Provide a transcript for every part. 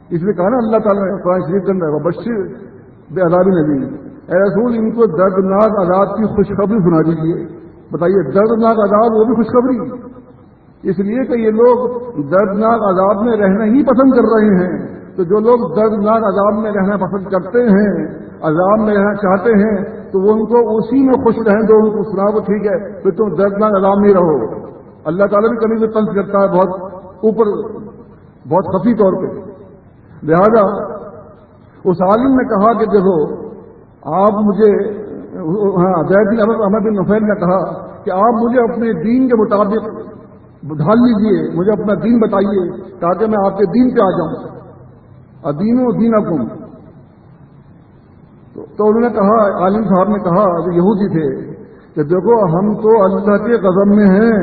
اس لیے کہا نا اللہ تعالیٰ نے قرآن شریف کے اندر بشیر بے عذاب نبی، اے رسول ان کو دردناک عذاب کی خوشخبری سنا دیجیے۔ بتائیے دردناک عذاب وہ بھی خوشخبری، اس لیے کہ یہ لوگ دردناک عذاب میں رہنا ہی پسند کر رہے ہیں۔ تو جو لوگ دردناک عذاب میں رہنا پسند کرتے ہیں، عذاب میں رہنا چاہتے ہیں، تو وہ ان کو اسی میں خوش رہیں دو، ان کو سنا وہ ٹھیک ہے پھر تم دردناک عذاب میں رہو۔ اللہ تعالیٰ بھی کبھی بھی طنز کرتا ہے بہت اوپر، بہت خفی طور پہ۔ لہذا اس عالم نے کہا کہ دیکھو آپ مجھے، زید بن احمد بن نفیل نے کہا کہ آپ مجھے اپنے دین کے مطابق ڈھال لیجئے، مجھے اپنا دین بتائیے تاکہ میں آپ کے دین پہ آ جاؤں، ادین و دینکم۔ تو انہوں نے کہا، عالم صاحب نے کہا جو یہودی تھے کہ دیکھو ہم تو اللہ کے غضب میں ہیں،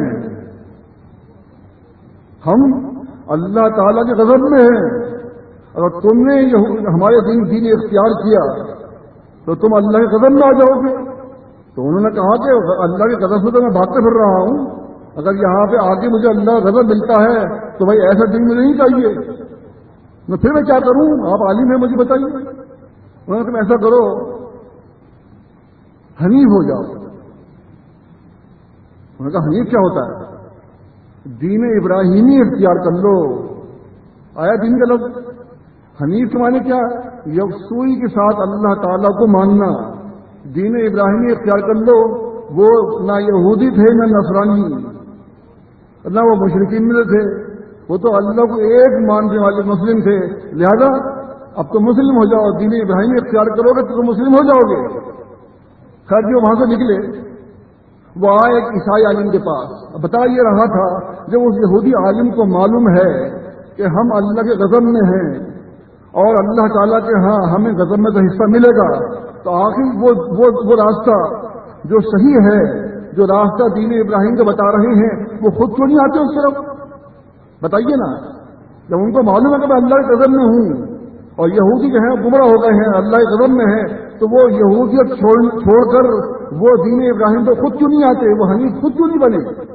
ہم اللہ تعالیٰ کے غضب میں ہیں، اگر تم نے ہمارے دین اختیار کیا تو تم اللہ کے غضب میں آ جاؤ گے۔ تو انہوں نے کہا کہ اللہ کے غضب سے تو میں بھاگتے پھر رہا ہوں، اگر یہاں پہ آ کے مجھے اللہ کا غضب ملتا ہے تو بھائی ایسا دین مجھے نہیں چاہیے، پھر میں کیا کروں؟ آپ عالم ہیں مجھے بتائیے۔ انہوں نے تم ایسا کرو حنیف ہو جاؤ۔ انہوں نے کہا حنیف کیا ہوتا ہے؟ دین ابراہیمی اختیار کر لو۔ آیا دین کا لفظ حنیف کے معنی کیا ہے؟ یکسوئی کے ساتھ اللہ تعالیٰ کو ماننا۔ دین ابراہیمی اختیار کر لو، وہ نہ یہودی تھے نہ نصرانی نہ وہ مشرکین میں تھے، وہ تو اللہ کو ایک ماننے والے مسلم تھے۔ لہذا اب تو مسلم ہو جاؤ، دین ابراہیمی اختیار کرو گے تو تم مسلم ہو جاؤ گے۔ خیر جو وہاں سے نکلے وہ آئے ایک عیسائی عالم کے پاس، بتا یہ رہا تھا جب اس یہودی عالم کو معلوم ہے کہ ہم اللہ کے غضب میں ہیں اور اللہ تعالیٰ کے ہاں ہمیں غضب میں تو حصہ ملے گا، تو آخر وہ راستہ جو صحیح ہے، جو راستہ دین ابراہیم کا بتا رہے ہیں، وہ خود کیوں نہیں آتے اس طرف؟ بتائیے نا، جب ان کو معلوم ہے کہ میں اللہ کے غضب میں ہوں اور یہودی جو ہیں گمراہ ہو گئے ہیں، اللہ کے غضب میں ہیں، تو وہ یہودیت چھوڑ کر وہ دین ابراہیم تو خود کیوں نہیں آتے؟ وہ حنیف خود کیوں نہیں بنے؟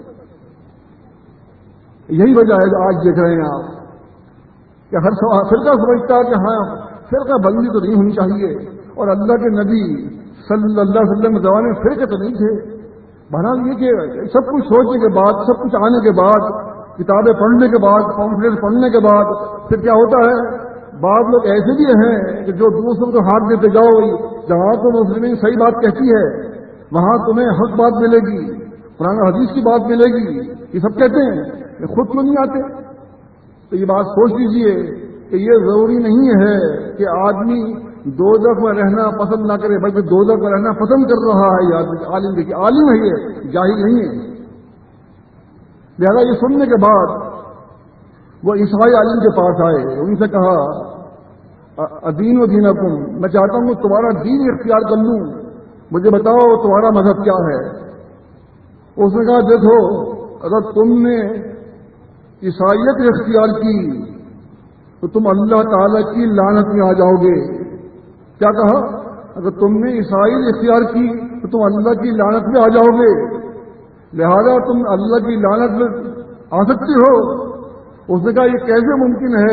یہی وجہ ہے جو آج دیکھ رہے ہیں آپ کہ ہر فرقہ سمجھتا ہے کہ ہاں فرقہ بندی تو نہیں ہونی چاہیے، اور اللہ کے نبی صلی اللہ علیہ وسلم کے زمانے میں فرقے تو نہیں تھے۔ بہرحال یہ کہ سب کچھ سوچنے کے بعد، سب کچھ آنے کے بعد، کتابیں پڑھنے کے بعد، پمفلیٹ پڑھنے کے بعد پھر کیا ہوتا ہے؟ بعض لوگ ایسے بھی ہیں کہ جو دوسروں کو ہاتھ دیتے جاؤ، جہاں تو مسلمین صحیح بات کہتی ہے وہاں تمہیں حق بات ملے گی، قرآن حدیث کی بات ملے گی، یہ سب کہتے ہیں کہ خود کیوں نہیں آتے؟ تو یہ بات سوچ لیجئے کہ یہ ضروری نہیں ہے کہ آدمی دوزخ میں رہنا پسند نہ کرے، بلکہ دوزخ میں رہنا پسند کر رہا ہے۔ یہ عالم دیکھیے، عالم ہے، یہ جاہل نہیں ہے۔ لہذا یہ سننے کے بعد وہ عیسائی عالم کے پاس آئے، ان سے کہا ادین و دینکم، میں چاہتا ہوں کہ تمہارا دین اختیار کر لوں، مجھے بتاؤ تمہارا مذہب کیا ہے؟ اس نے کہا دیکھو اگر تم نے عیسائیت اختیار کی تو تم اللہ تعالی کی لعنت میں آ جاؤ گے۔ کیا کہا؟ اگر تم نے عیسائیت اختیار کی تو تم اللہ کی لعنت میں آ جاؤ گے، لہذا تم اللہ کی لعنت میں آ سکتے ہو۔ اس نے کہا یہ کیسے ممکن ہے؟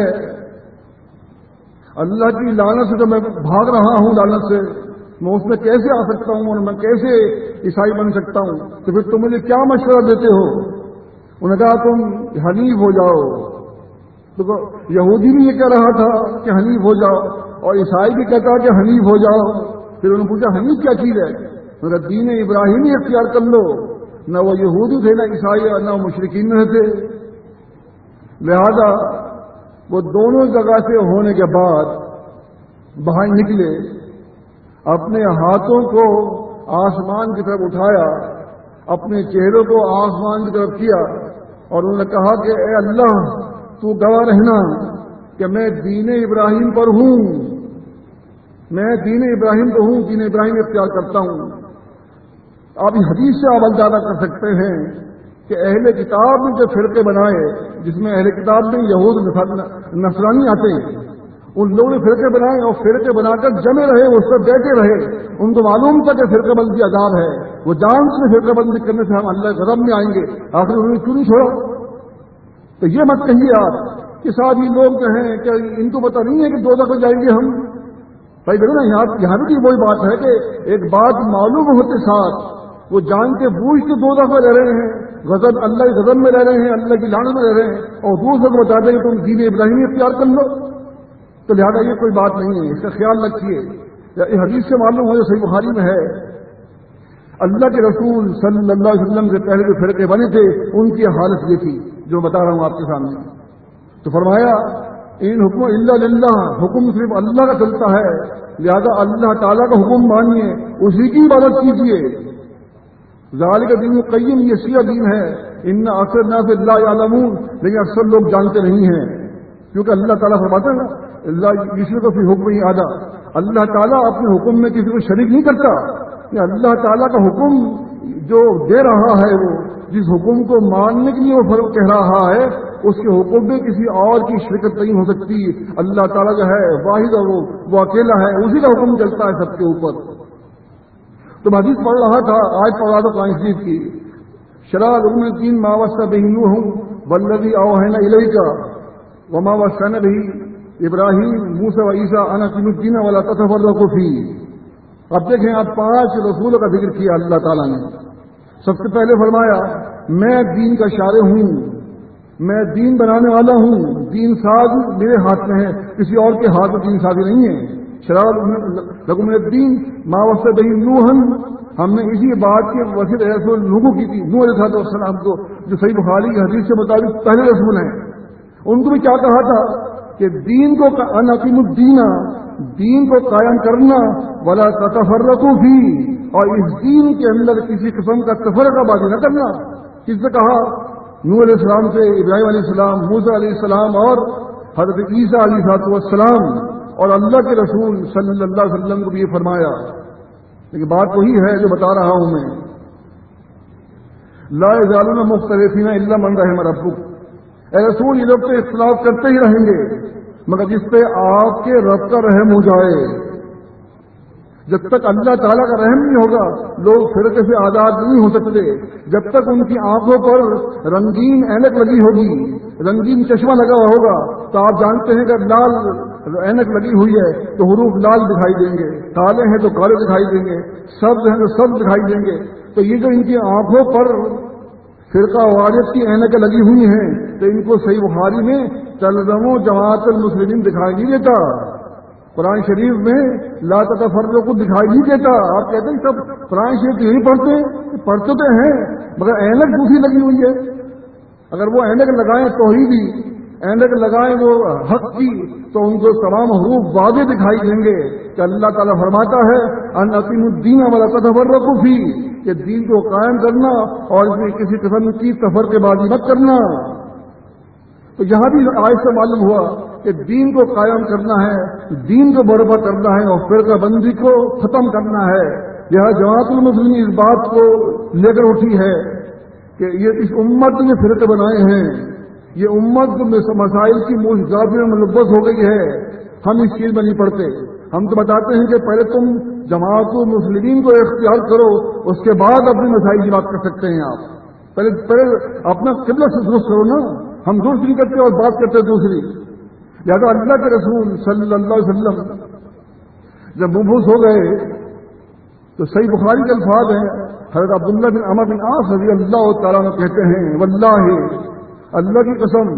اللہ کی لعنت سے تو میں بھاگ رہا ہوں، لعنت سے میں اس میں کیسے آ سکتا ہوں اور میں کیسے عیسائی بن سکتا ہوں؟ تو پھر تم مجھے کیا مشورہ دیتے ہو؟ انہوں نے کہا تم حنیف ہو جاؤ۔ تو یہودی بھی یہ کہہ رہا تھا کہ حنیف ہو جاؤ اور عیسائی بھی کہتا کہ حنیف ہو جاؤ۔ پھر انہوں نے پوچھا حنیف کیا چیز ہے؟ میرا دین ابراہیمی اختیار کر لو۔ نہ وہ یہودی تھے نہ عیسائی نہ وہ مشرکین میں تھے۔ لہذا وہ دونوں جگہ سے ہونے کے بعد باہر نکلے، اپنے ہاتھوں کو آسمان کی طرف اٹھایا، اپنے چہروں کو آسمان کی طرف کیا اور انہوں نے کہا کہ اے اللہ تو گواہ رہنا کہ میں دین ابراہیم پر ہوں، میں دین ابراہیم پر ہوں، دین ابراہیم اختیار کرتا ہوں۔ آپ اس حدیث سے آپ اندازہ کر سکتے ہیں کہ اہل کتاب نے جو فرقے بنائے، جس میں اہل کتاب میں یہود نصرانی آتے ہیں، ان لوگوں نے فرقے بنائے اور فرقے بنا کر جمے رہے، اس پر بیٹھے رہے۔ ان کو معلوم تھا کہ فرقے بندی عذاب ہے، وہ جان سے فرقے بندی کرنے سے ہم اللہ کے غضب میں آئیں گے، آخر انہوں نے کیوں نہیں چھوڑا؟ تو یہ مت کہیے آپ کہ ساتھ ہی لوگ جو ہیں کہ ان کو پتہ نہیں ہے کہ دوزخ میں جائیں گے ہم. بھائی دیکھو نا یہاں بھی وہی بات ہے کہ ایک بات معلوم ہوتے ساتھ وہ جان کے بوجھ کے دوزخ میں رہ رہے ہیں, غضب اللہ کی غضب میں رہ رہے ہیں, اللہ کی لعنت میں رہ رہے ہیں, اور دوسروں کو بتا دیں کہ تم دین ابراہیمی اختیار کر لو. تو لہٰذا یہ کوئی بات نہیں ہے, اس کا خیال رکھیے. یہ حدیث سے معلوم ہو جو صحیح بخاری میں ہے, اللہ کے رسول صلی اللہ علیہ وسلم سے پہلے جو فرقے بنے تھے ان کی حالت یہ تھی جو بتا رہا ہوں آپ کے سامنے. تو فرمایا ان حکم الا للہ, حکم صرف اللہ کا چلتا ہے, لہذا اللہ تعالیٰ کا حکم مانیے, اسی کی عبادت کیجیے. ذالک دین القیم, یہ سیدھا دین ہے. ان اکثر الناس لا یعلمون, لیکن اکثر لوگ جانتے نہیں ہیں, کیونکہ اللہ تعالیٰ فرماتا ہے نا اللہ کسی کو پھر حکم ہی آدھا. اللہ تعالیٰ اپنے حکم میں کسی کو شریک نہیں کرتا. کہ اللہ تعالیٰ کا حکم جو دے رہا ہے, وہ جس حکم کو ماننے کے لیے وہ فرق کہہ رہا ہے, اس کے حکم میں کسی اور کی شرکت نہیں ہو سکتی. اللہ تعالیٰ جو ہے واحد ہے, وہ اکیلا ہے, اسی کا حکم چلتا ہے سب کے اوپر. تو میں حدیث پڑھ رہا تھا, آج پڑھ رہا تھا قرآن شریف کی. شرع لکم الدین ما وصى به نوح والذی اوحینا الیک وما وصینا به ابراہیم موسیٰ وعیسیٰ ان اقیموا الدین ولا تتفرقوا فیہ. اب دیکھیں, آپ 5 رسولوں کا ذکر کیا اللہ تعالیٰ نے. سب سے پہلے فرمایا میں دین کا شارع ہوں, میں دین بنانے والا ہوں, دین ساز میرے ہاتھ میں ہے, کسی اور کے ہاتھ میں دین سازی نہیں ہے. شرع لکم الدین ما وصى به نوح, ہم نے اسی بات کے وسیع رسول نوح کی تھی, نوح علیہ السلام کو, جو صحیح بخاری کی حدیث کے مطابق پہلے رسول ہیں. ان کو بھی کیا کہا تھا کہ دین کو ان اقیموا الدین, دین کو قائم کرنا, ولا تتفرقوا فیہ, اور اس دین کے اندر کسی قسم کا تفرقہ بازی نہ کرنا. کس سے کہا؟ نوح علیہ السلام سے, ابراہیم علیہ السلام, موسیٰ علیہ السلام اور حضرت عیسیٰ علیہ السلام, اور اللہ کے رسول صلی اللہ علیہ وسلم کو بھی یہ فرمایا. لیکن بات وہی ہے جو بتا رہا ہوں میں, لا یزالون مختلفین الا من رحم ربک. اے رسول, یہ لوگ تو اختلاف کرتے ہی رہیں گے مگر جس پہ آپ کے رب کا رحم ہو جائے. جب تک اللہ تعالیٰ کا رحم نہیں ہوگا لوگ فرقے سے آزاد نہیں ہو سکتے. جب تک ان کی آنکھوں پر رنگین اینک لگی ہوگی, رنگین چشمہ لگا ہوا ہوگا, تو آپ جانتے ہیں کہ لال اینک لگی ہوئی ہے تو حروف لال دکھائی دیں گے, کالے ہیں تو کالے دکھائی دیں گے, سبز ہیں تو سبز دکھائی دیں گے. تو یہ جو ان کی آنکھوں پر فرقہ واریت کی اینکیں لگی ہوئی ہیں, تو ان کو صحیح بخاری میں تلزم جماعت المسلمین دکھائی نہیں دیتا. قرآن شریف میں لا تتفرقوا کو دکھائی نہیں دیتا. آپ کہتے ہیں سب قرآن شریف یہی پڑھتے تو ہیں مگر اینک دوسری لگی ہوئی ہے. اگر وہ اینک لگائیں توحیدی, اینک لگائیں وہ حق کی, تو ان کو تمام حروف واضح دکھائی دیں گے کہ اللہ تعالیٰ فرماتا ہے ان اقیموا الدین ولا تتفرقوا فیہ, کہ دین کو قائم کرنا اور اس میں کسی قسم کی تفرقہ بازی مت کرنا. تو یہاں بھی آیت سے معلوم ہوا کہ دین کو قائم کرنا ہے, دین کو برپا کرنا ہے, اور فرقہ بندی کو ختم کرنا ہے. یہاں جماعت المسلمین اس بات کو لے کر اٹھی ہے کہ یہ اس امت نے فرقے بنائے ہیں, یہ امت مسائل کی موجودات میں ملوث ہو گئی ہے. ہم اس چیز میں نہیں پڑھتے. ہم تو بتاتے ہیں کہ پہلے تم جماعت المسلمین کو اختیار کرو, اس کے بعد اپنی مسائل کی بات کر سکتے ہیں. آپ پہلے اپنا قبلہ سے درست کرو نا. ہم درست نہیں کرتے اور بات کرتے دوسری. لہٰذا اللہ کے رسول صلی اللہ علیہ وسلم جب مبعوث ہو گئے تو صحیح بخاری کے الفاظ ہیں, حضرت عبداللہ بن عمر بن عاص رضی اللہ تعالیٰ عنہ کہتے ہیں واللہ, اللہ کی قسم,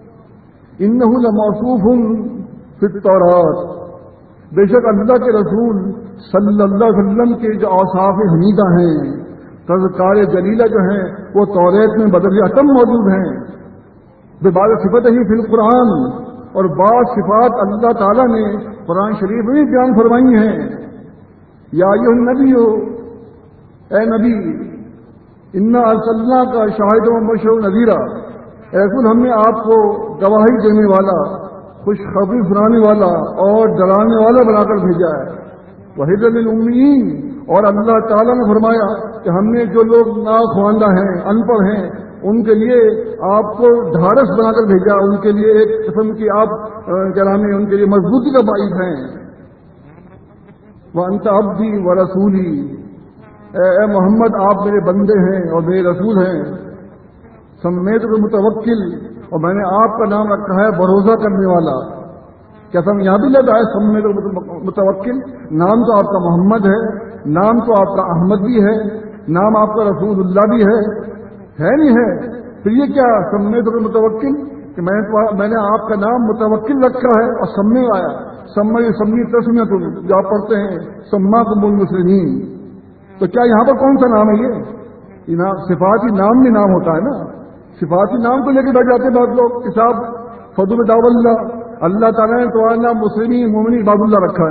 انہ لموصوف فی التوراۃ, بے شک اللہ کے رسول صلی اللہ علیہ وسلم کے جو اوصاف حمیدہ ہیں, تذکار جلیلہ جو ہیں, وہ توریت میں بدر اتم موجود ہیں. بعض صفت ہی فی القرآن, اور بعض صفات اللہ تعالیٰ نے قرآن شریف میں بیان فرمائی ہیں. یا ایھا النبی, اے نبی, انا ارسلناک شاہدا ومبشرا ونذیرا, اے رسول ہم نے آپ کو گواہی دینے والا, خوشخبری سنانے والا اور ڈرانے والا بنا کر بھیجا ہے. وحیدا للامین, اور اللہ تعالیٰ نے فرمایا کہ ہم نے جو لوگ ناخواندہ ہیں, ان پڑھ ہیں, ان کے لیے آپ کو ڈھارس بنا کر بھیجا, ان کے لیے ایک قسم کی آپ کیا نام ہے, ان کے لیے مضبوطی کا باعث ہیں. وانت عبدی ورسولی, اے محمد آپ میرے بندے ہیں اور میرے رسول ہیں. سمیت المتوکل, اور میں نے آپ کا نام رکھا ہے بھروسہ کرنے والا. کیا سم یہاں بھی لگا ہے سمے متوکل؟ نام تو آپ کا محمد ہے، نام تو آپ کا احمد بھی ہے، نام آپ کا رسول اللہ بھی ہے نہیں ہے؟ پھر یہ کیا سمے تو متوکل کہ میں نے آپ کا نام متوکل رکھا ہے اور سمے آیا. سمی تسمیت جو آپ پڑھتے ہیں سماکم المسلمین. تو کیا یہاں پر کون سا نام ہے؟ یہ صفاتی نام بھی نام ہوتا ہے نا. صفاتی نام تو لے کے بیٹھ جاتے ہیں بعض لوگ کہ صاحب فضل دعو اللہ تعالیٰ نے تمہارا نام مسلمین مومنی عباد اللہ رکھا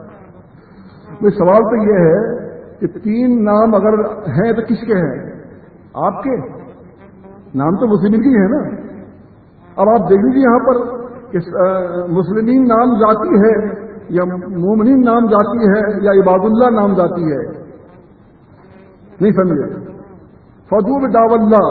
ہے. سوال تو یہ ہے کہ 3 نام اگر ہیں تو کس کے ہیں؟ آپ کے نام تو مسلمین کی ہے نا. اب آپ دیکھ لیجیے یہاں پر کہ مسلمین نام ذاتی ہے یا مومنین نام ذاتی ہے یا عباد اللہ نام ذاتی ہے؟ نہیں سمجھے. فضو بدعو اللہ،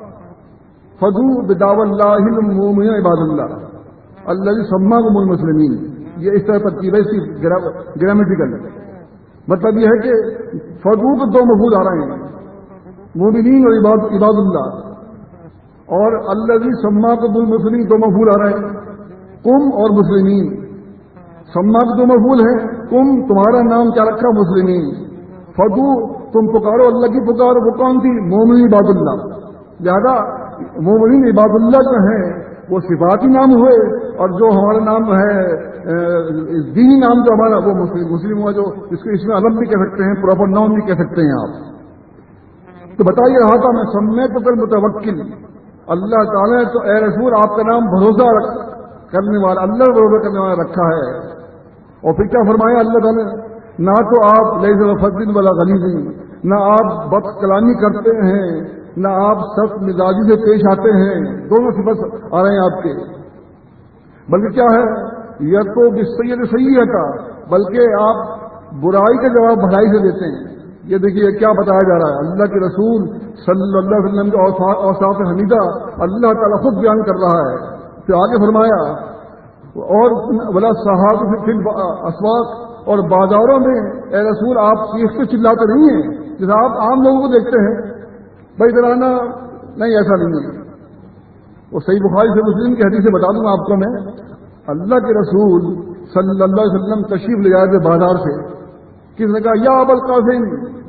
فضو بدعو اللہ المومن عباد اللہ الذی سماکم المسلمین. یہ اس طرح ترتیب ہے گرامیٹیکل. مطلب یہ ہے کہ فضو کے 2 مفعول آ رہے ہیں، مومنین اور عباد اللہ، اور الذی سماکم المسلمین 2 مفعول آ رہے ہیں، قم اور مسلمین. سما کے 2 مفعول ہیں، قم تمہارا نام کیا رکھا؟ مسلمین. فضو تم پکارو اللہ کی پکارو، وہ کون تھی؟ مومنین عباد اللہ. لہذا مومنین عباد اللہ جو ہیں وہ صفاتی نام ہوئے، اور جو ہمارا نام ہے دینی نام جو ہمارا وہ مسلم ہوا، جو اس کو اس میں علم بھی کہہ سکتے ہیں، پراپر نام بھی کہہ سکتے ہیں آپ. تو بتائیے رہا تھا میں سمیت تو متوکل. اللہ تعالیٰ نے تو اے رسول آپ کا نام بھروسہ کرنے والا، اللہ بھروسہ کرنے والا رکھا ہے. اور پھر کیا فرمایا اللہ تعالیٰ نے؟ نہ تو آپ لیس فضل ولا غلیظ، نہ آپ بد کلامی کرتے ہیں، نہ آپ سخت مزاجی سے پیش آتے ہیں. دونوں صفت آ رہے ہیں آپ کے. بلکہ کیا ہے؟ یہ تو بالسیئۃ سیئۃ، بلکہ آپ برائی کا جواب بھلائی سے دیتے ہیں. یہ دیکھیے کیا بتایا جا رہا ہے. اللہ کے رسول صلی اللہ علیہ وسلم کے اوصاف حمیدہ اللہ تعالیٰ خود بیان کر رہا ہے. پھر آگے فرمایا اور ولا صحاب فی الاسواق، اور بازاروں میں اے رسول آپ چیختے چلاتے نہیں ہیں جیسے آپ عام لوگوں کو دیکھتے ہیں. بھائی درانا نہیں، ایسا نہیں ہے. وہ صحیح بخاری سے مسلم کی حدیث سے بتا دوں آپ کو میں. اللہ کے رسول صلی اللہ علیہ وسلم تشریف لے آئے تھے بازار سے. کس نے کہا یا ابا القاسم،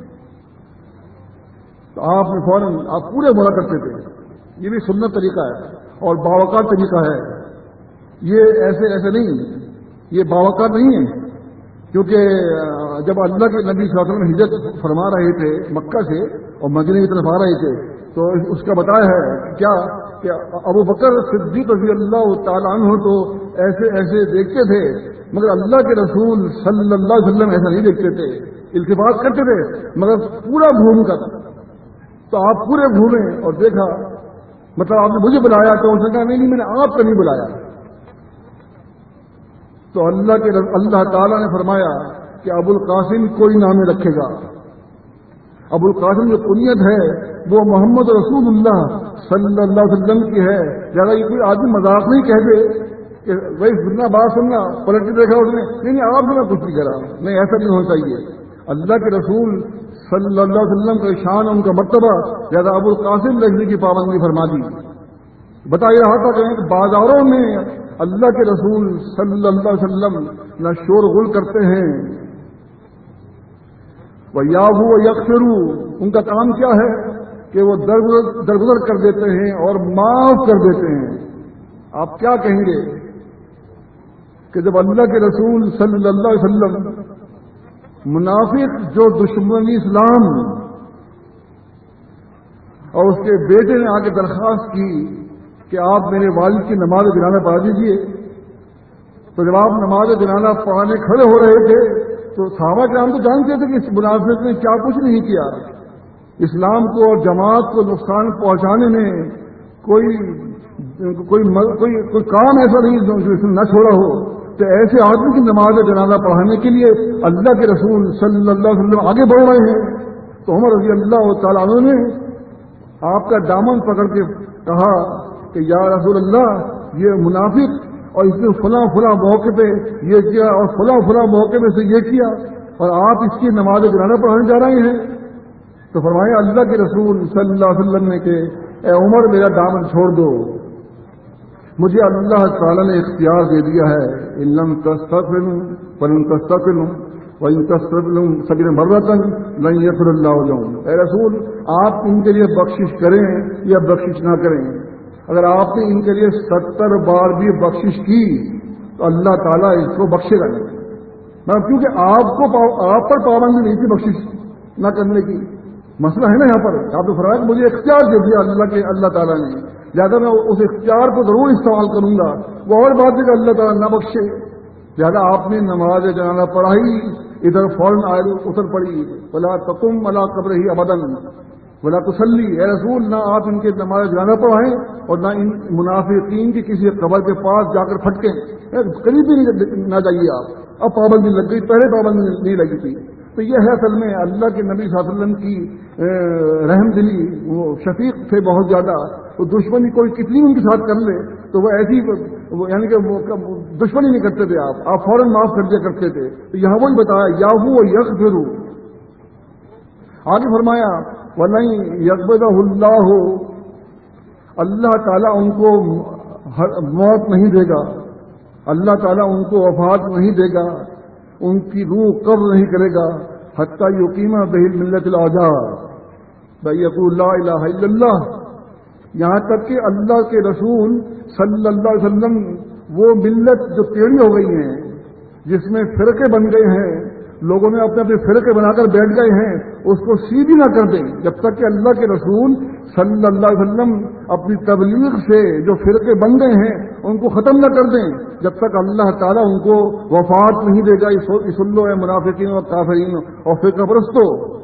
تو آپ نے فوراً آپ پورے بولا کرتے تھے. یہ بھی سنت طریقہ ہے اور باوقار طریقہ ہے. یہ ایسے نہیں، یہ باوقار نہیں ہے. کیونکہ جب اللہ کے نبی صلی اللہ علیہ وسلم ہجرت فرما رہے تھے مکہ سے اور مدینے کی طرف آ رہے تھے تو اس کا بتایا ہے کیا کہ ابو بکر صدیق رضی اللہ تعالیٰ عنہ تو ایسے دیکھتے تھے، مگر اللہ کے رسول صلی اللہ علیہ وسلم ایسا نہیں دیکھتے تھے. التفات کرتے تھے مگر پورا گھوم کر. تو آپ پورے گھومے اور دیکھا، مطلب آپ نے مجھے بلایا تو اس نے کہا نہیں میں نے آپ کو نہیں بلایا. تو اللہ تعالیٰ نے فرمایا کہ ابو القاسم کوئی نام رکھے گا. ابو القاسم جو کنیت ہے وہ محمد رسول اللہ صلی اللہ علیہ وسلم کی ہے. زیادہ یہ کوئی آدمی مذاق نہیں کہہ دے کہ بھائی سننا بات سننا پلٹ کے دیکھا اس نے نہیں آپ نے کچھ نہیں کرا. نہیں، ایسا نہیں ہونا چاہیے. اللہ کے رسول صلی اللہ علیہ وسلم کا شان، ان کا مرتبہ زیادہ ابو القاسم لکھنے کی پابندی فرما دی. بتا یہ رہا تھا کہ بازاروں میں اللہ کے رسول صلی اللہ علیہ وسلم نہ شور غل کرتے ہیں، وَيَعْفُو وَيَغْفِرُ، ان کا کام کیا ہے کہ وہ درگزر کر دیتے ہیں اور معاف کر دیتے ہیں. آپ کیا کہیں گے کہ جب اللہ کے رسول صلی اللہ علیہ وسلم منافق جو دشمن اسلام اور اس کے بیٹے نے آ کے درخواست کی کہ آپ میرے والد کی نماز جنازہ پڑھا دیجیے، تو جب آپ نماز جنازہ پڑھانے کھڑے ہو رہے تھے تو صحابہ کرام تو جانتے تھے کہ اس منافق نے کیا کچھ نہیں کیا. اسلام کو اور جماعت کو نقصان پہنچانے میں کوئی کام ایسا نہیں جو اس نے نہ چھوڑا ہو. تو ایسے آدمی کی نماز جنازہ پڑھانے کے لیے اللہ کے رسول صلی اللہ علیہ وسلم آگے بڑھ رہے ہیں. تو عمر رضی اللہ تعالیٰ عنہ نے آپ کا دامن پکڑ کے کہا کہ یا رسول اللہ یہ منافق اور اس نے فلاں موقع پہ یہ کیا اور فلاں موقع پہ سے یہ کیا اور آپ اس کی نماز جنازہ پڑھانے جا رہے ہیں. تو فرمایا اللہ کے رسول صلی اللہ علیہ وسلم نے کہ اے عمر میرا دامن چھوڑ دو. مجھے اللہ تعالیٰ نے اختیار دے دیا ہے ان لم تستغفروا فلن تستغفروا وان تستغفروا 70 مرة لن يغفر الله لهم. اے رسول آپ ان کے لیے بخشش کریں یا بخشش نہ کریں، اگر آپ نے ان کے لیے 70 بار بھی بخشش کی تو اللہ تعالیٰ اس کو بخشے گا نہیں. کیونکہ آپ پر پابندی نہیں تھی بخشش نہ کرنے کی. مسئلہ ہے نا یہاں پر، آپ نے فرمایا کہ مجھے اختیار دے دیا اللہ تعالیٰ نے، لہٰذا میں اس اختیار کو ضرور استعمال کروں گا. وہ اور بات ہے کہ اللہ تعالیٰ نہ بخشے. لہٰذا آپ نے نماز جنازہ پڑھائی، ادھر فوراً آیت اتر پڑی ولا تقم علی قبرہ ابدا ولا تصلی. اے رسول نہ آپ ان کے نماز جنازہ پڑھائیں اور نہ ان منافقین کی کسی قبر کے پاس جا کر پھٹکیں، قریب بھی نہ جائیے آپ. اب پابندی لگ گئی، پہلے پابندی نہیں لگی تھی. تو یہ ہے اصل میں اللہ کے نبی صلی اللہ علیہ وسلم کی رحم دلی. وہ شفیق تھے بہت زیادہ. وہ دشمنی کوئی کتنی ان کے ساتھ کر لے تو وہ ایسی یعنی کہ دشمنی نہیں کرتے تھے، آپ فوراً معاف کر دیا کرتے تھے. تو یہاں وہی بتایا یاہو یغفروا. آگے فرمایا وَلَن يَقْبِضَهُ اللَّهُ، اللہ تعالیٰ ان کو موت نہیں دے گا، اللہ تعالیٰ ان کو وفات نہیں دے گا، ان کی روح قبض نہیں کرے گا حتیٰ یقیم بہ الملۃ العوجاء یقول لا الہ الا اللہ. یہاں تک کہ اللہ کے رسول صلی اللہ علیہ وسلم وہ ملت جو ٹیڑھی ہو گئی ہیں، جس میں فرقے بن گئے ہیں، لوگوں نے اپنے اپنے فرقے بنا کر بیٹھ گئے ہیں، اس کو سیدھی نہ کر دیں جب تک کہ اللہ کے رسول صلی اللہ علیہ وسلم اپنی تبلیغ سے جو فرقے بن گئے ہیں ان کو ختم نہ کر دیں، جب تک اللہ تعالیٰ ان کو وفات نہیں دے گا. اس لو ہے منافقین اور کافرین اور فرقہ پرستوں.